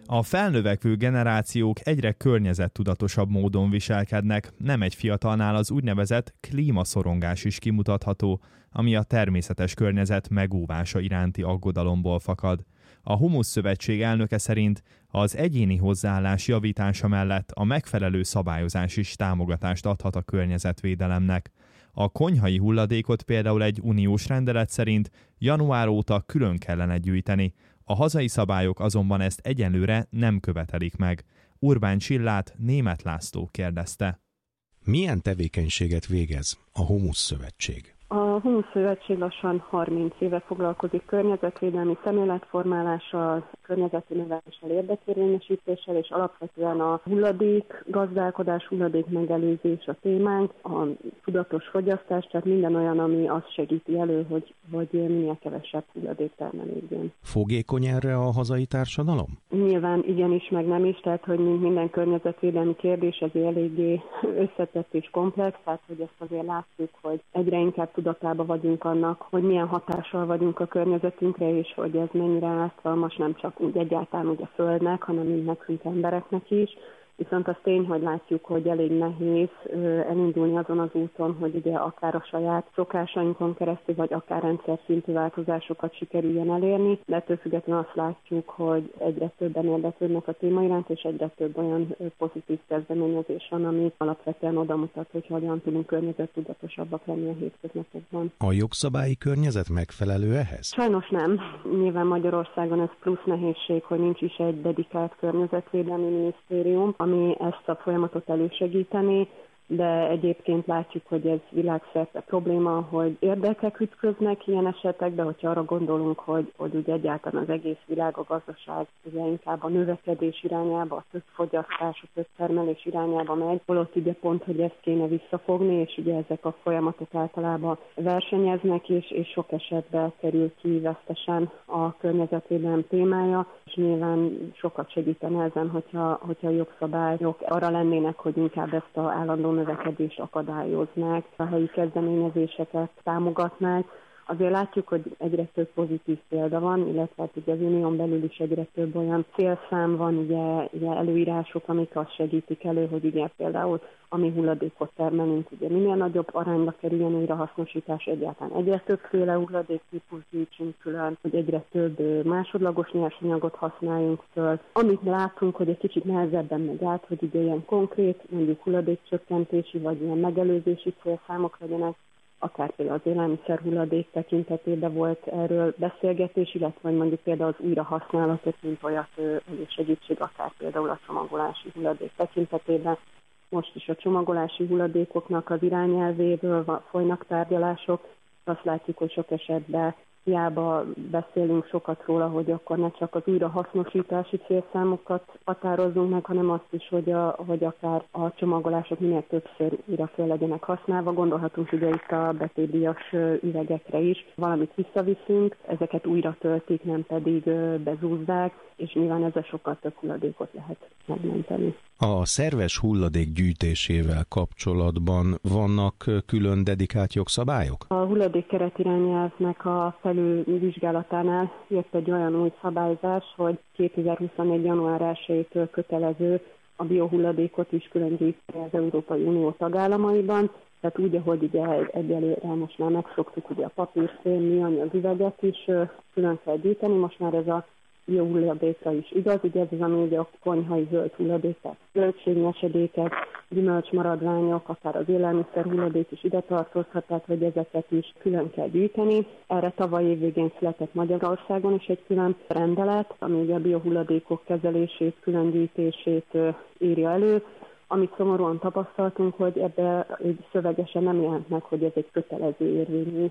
A felnövekvő generációk egyre környezettudatosabb módon viselkednek, nem egy fiatalnál az úgynevezett klímaszorongás is kimutatható, ami a természetes környezet megóvása iránti aggodalomból fakad. A Humusz Szövetség elnöke szerint az egyéni hozzáállás javítása mellett a megfelelő szabályozás is támogatást adhat a környezetvédelemnek. A konyhai hulladékot például egy uniós rendelet szerint január óta külön kellene gyűjteni, a hazai szabályok azonban ezt egyenlőre nem követelik meg. Urbán Csillát Németh László kérdezte. Milyen tevékenységet végez a Humusz Szövetség? A Humusz Szövetség lassan 30 éve foglalkozik környezetvédelmi szemléletformálással, környezeti növeléssel, érdekérvényesítéssel, és alapvetően a hulladék gazdálkodás, hulladék megelőzés a témánk, a tudatos fogyasztás, tehát minden olyan, ami azt segíti elő, hogy minél kevesebb hulladék termelődjön. Fogékony erre a hazai társadalom? Nyilván igenis, meg nem is, tehát hogy minden környezetvédelmi kérdés azért eléggé összetett és komplex, tehát hogy ezt azért látjuk, hogy egyre inkább tudatában vagyunk annak, hogy milyen hatással vagyunk a környezetünkre, és hogy ez mennyire ártalmas nem csak úgy egyáltalán úgy a Földnek, hanem úgy nekünk embereknek is. Viszont az tény, hogy látjuk, hogy elég nehéz elindulni azon az úton, hogy ugye akár a saját szokásainkon keresztül, vagy akár rendszer szintű változásokat sikerüljen elérni, de ettől függetlenül azt látjuk, hogy egyre többen érdeklődnek a téma iránt, és egyre több olyan pozitív kezdeményezés van, ami alapvetően oda mutat, hogy hogyan tudunk környezettudatosabbak lenni a hétköznapokban. A jogszabályi környezet megfelelő ehhez? Sajnos nem. Nyilván Magyarországon ez plusz nehézség, hogy nincs is egy dedikált környezetvédelmi minisztérium, ami ezt a folyamatot elősegíteni, de egyébként látjuk, hogy ez világszerte probléma, hogy érdekek ütköznek ilyen esetekben, hogyha arra gondolunk, hogy ugye egyáltalán az egész világ, a gazdaság ugye inkább a növekedés irányába, a több fogyasztás, a több termelés irányába megy, holott ugye pont, hogy ezt kéne visszafogni, és ugye ezek a folyamatok általában versenyeznek, és sok esetben kerül ki vesztesen a környezetvédelem témája, és nyilván sokat segítene ezen, hogyha jogszabályok arra lennének, hogy inkább ezt az állandó növekedést akadályoznák, a helyi kezdeményezéseket támogatnák. Azért látjuk, hogy egyre több pozitív példa van, illetve hát ugye az unión belül is egyre több olyan célszám van, ugye előírások, amik azt segítik elő, hogy ugye például ami hulladékot termelünk, ugye minél nagyobb arányba kerüljön újrahasznosítás, egyáltalán egyre többféle hulladéktípus gyűjtsünk külön, hogy egyre több másodlagos nyersanyagot használjunk föl. Amit látunk, hogy egy kicsit nehezebben megy át, hogy ugye ilyen konkrét, mondjuk hulladékcsökkentési vagy ilyen megelőzési célszámok legyenek, akár például az élelmiszer hulladék tekintetében volt erről beszélgetés, illetve mondjuk például az újrahasználatot, mint olyat segítség, akár például a csomagolási hulladék tekintetében. Most is a csomagolási hulladékoknak az irányelvéről folynak tárgyalások. Azt látjuk, hogy sok esetben hiába beszélünk sokat róla, hogy akkor ne csak az újrahasznosítási célszámokat határozzunk meg, hanem azt is, hogy akár a csomagolások minél többször újra fel legyenek használva. Gondolhatunk ugye itt a betétdíjas üvegekre is. Valamit visszaviszünk, ezeket újra töltik, nem pedig bezúzzák, és nyilván ezzel sokkal több hulladékot lehet megmenteni. A szerves hulladék gyűjtésével kapcsolatban vannak külön dedikált jogszabályok? A hulladék keretirányelvnek a felülvizsgálatánál jött egy olyan új szabályzás, hogy 2024. január 1-től kötelező a biohulladékot is külön gyűjteni az Európai Unió tagállamaiban. Tehát úgy, ahogy ugye egyelőre most már megszoktuk, ugye a papír, szén, műanyag üveget is külön kell gyűjteni, most már ez a biohulladékra is igaz, ugye ez az, ami ugye a konyhai zöld hulladék, tehát zöldségnyesedékek, gyümölcsmaradványok, akár az élelmiszer hulladék is ide tartozhat, tehát hogy ezeket is külön kell gyűjteni. Erre tavaly év végén született Magyarországon is egy külön rendelet, ami ugye a biohulladékok kezelését, külön gyűjtését írja elő. Amit szomorúan tapasztaltunk, hogy ebbe szövegesen nem jelent meg, hogy ez egy kötelező érvényű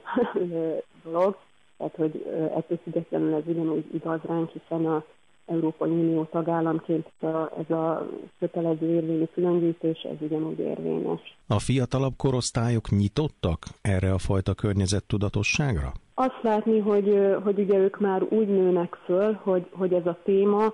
dolog. Tehát, hogy ettől függetlenül ez ugyanúgy igaz ránk, hiszen az Európai Unió tagállamként ez a kötelező érvényű különgyűjtés, ez ugyanúgy érvényes. A fiatalabb korosztályok nyitottak erre a fajta környezettudatosságra? Azt látni, hogy ugye ők már úgy nőnek föl, hogy ez a téma,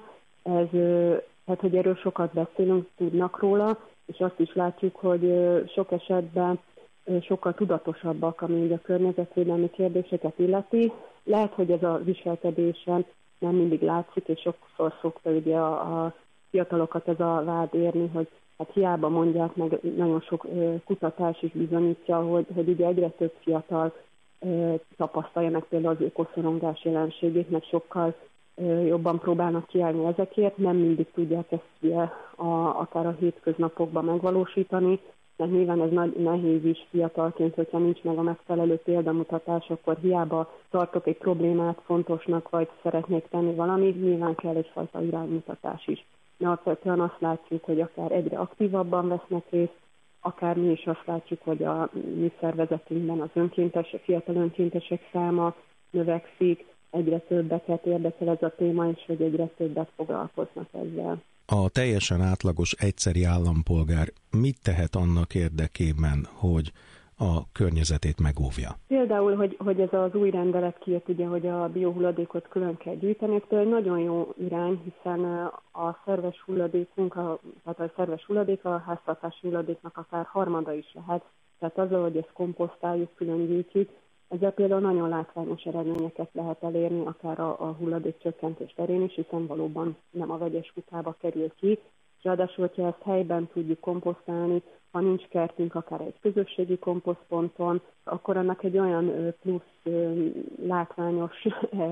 tehát hogy erről sokat beszélünk, tudnak róla, és azt is látjuk, hogy sok esetben sokkal tudatosabbak, ami ugye a környezetvédelmi kérdéseket illeti. Lehet, hogy ez a viselkedésen nem mindig látszik, és sokszor szokta ugye a fiatalokat ez a vád érni, hogy hát hiába mondják meg, nagyon sok kutatás is bizonyítja, hogy ugye egyre több fiatal tapasztalja meg például az ökoszorongás jelenségét, meg sokkal jobban próbálnak kiállni ezekért, nem mindig tudják ezt ugye akár a hétköznapokban megvalósítani, mert nyilván ez nehéz is fiatalként, hogyha nincs meg a megfelelő példamutatás, akkor hiába tartok egy problémát fontosnak, vagy szeretnék tenni valamit, nyilván kell egyfajta iránymutatás is. De alapvetően azt látjuk, hogy akár egyre aktívabban vesznek részt, akár mi is azt látjuk, hogy a mi szervezetünkben az fiatal önkéntesek száma növekszik, egyre többeket érdekel ez a téma, és hogy egyre többet foglalkoznak ezzel. A teljesen átlagos egyszeri állampolgár mit tehet annak érdekében, hogy a környezetét megóvja? Például, hogy ez az új rendelet kijött, ugye, hogy a biohulladékot külön kell gyűjteni, ez egy nagyon jó irány, hiszen a szerves hulladékunk, tehát a szerves hulladék a háztartási hulladéknak akár harmada is lehet. Tehát azzal, hogy ezt komposztáljuk, külön gyűjtjük, ezzel például nagyon látványos eredményeket lehet elérni, akár a hulladék csökkentés terén is, hiszen valóban nem a vegyes kutába kerül ki. Ráadásul, hogyha ezt helyben tudjuk komposztálni, ha nincs kertünk, akár egy közösségi komposztponton, akkor annak egy olyan plusz látványos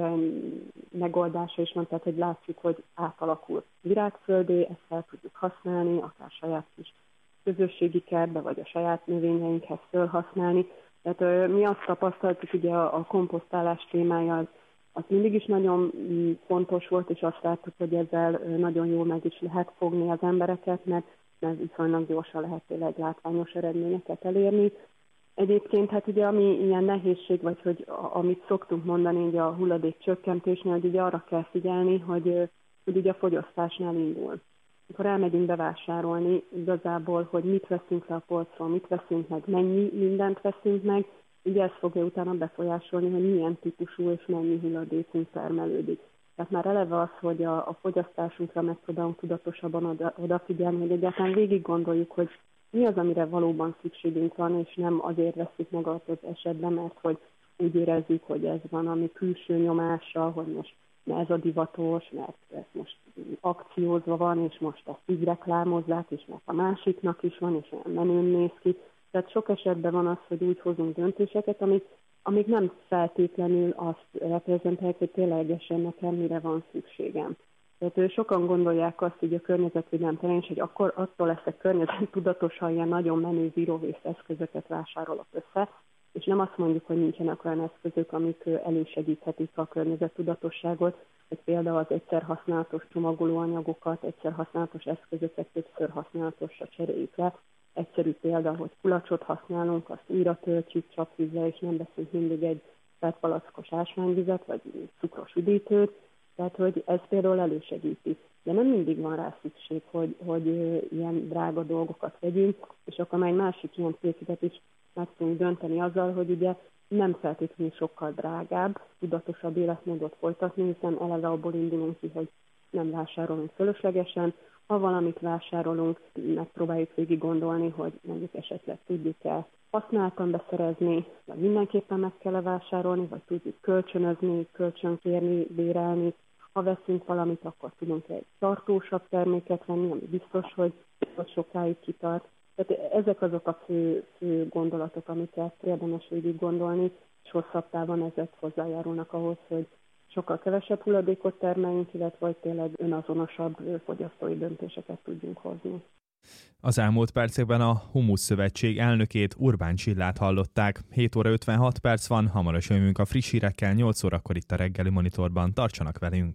megoldása is van, tehát hogy látjuk, hogy átalakul virágföldé, ezt fel tudjuk használni, akár saját kis közösségi kertbe, vagy a saját növényeinkhez felhasználni. Tehát mi azt tapasztaltuk, ugye a komposztálás témája az mindig is nagyon fontos volt, és azt láttuk, hogy ezzel nagyon jól meg is lehet fogni az embereket, mert viszonylag gyorsan lehet tényleg látványos eredményeket elérni. Egyébként hát ugye ami ilyen nehézség, vagy hogy amit szoktunk mondani ugye a hulladék csökkentésnél, hogy ugye arra kell figyelni, hogy ugye a fogyasztásnál indul. Amikor elmegyünk bevásárolni, igazából, hogy mit veszünk le a polcról, mit veszünk meg, mennyi mindent veszünk meg, ugye ez fogja utána befolyásolni, hogy milyen típusú és mennyi hulladékunk termelődik. Tehát már eleve az, hogy a fogyasztásunkra megpróbálunk tudatosabban odafigyelni, hogy egyáltalán végig gondoljuk, hogy mi az, amire valóban szükségünk van, és nem azért veszük meg az esetben, mert hogy úgy érezzük, hogy ez van, ami külső nyomással, hogy most ez a divatos, mert ez most akciózva van, és most ezt így reklámozzák, és mert a másiknak is van, és olyan menőn néz ki. Tehát sok esetben van az, hogy úgy hozunk döntéseket, amik nem feltétlenül azt reprezentálják, hogy ténylegesen nekem mire van szükségem. Tehát sokan gondolják azt így a környezetvédelem terén, hogy akkor attól leszek környezettudatosan ilyen nagyon menő zero-waste eszközöket vásárolok össze, és nem azt mondjuk, hogy nincsenek olyan eszközök, amik elősegíthetik a környezettudatosságot, hogy például az egyszer használatos csomagolóanyagokat, egyszer használatos eszközöket többször használatosra cseréljük le. Egyszerű példa, hogy kulacsot használunk, azt újra töltjük csapvízzel, és nem veszünk mindig egy petpalackos ásványvizet, vagy cukros üdítőt, tehát hogy ez például elősegíti. De nem mindig van rá szükség, hogy ilyen drága dolgokat vegyünk, és akkor már egy másik ilyen célkitet is meg tudunk dönteni azzal, hogy ugye nem feltétlenül sokkal drágább, tudatosabb életmódot folytatni, hiszen eleve abból indulunk ki, hogy nem vásárolunk fölöslegesen. Ha valamit vásárolunk, megpróbáljuk végig gondolni, hogy mondjuk esetleg tudjuk-e használtan beszerezni, vagy mindenképpen meg kell vásárolni, vagy tudjuk kölcsönözni, kölcsönkérni, bérelni. Ha veszünk valamit, akkor tudunk egy tartósabb terméket venni, ami biztos, hogy sokáig kitart. Tehát ezek azok a fő gondolatok, amiket érdemes végig gondolni, és hosszabb távon ezek hozzájárulnak ahhoz, hogy sokkal kevesebb hulladékot termeljünk, illetve hogy tényleg önazonosabb fogyasztói döntéseket tudjunk hozni. Az elmúlt percekben a Humusz Szövetség elnökét, Urbán Csillát hallották. 7 óra 56 perc van, hamarosan jövünk a friss hírekkel, 8 órakor itt a reggeli monitorban. Tartsanak velünk!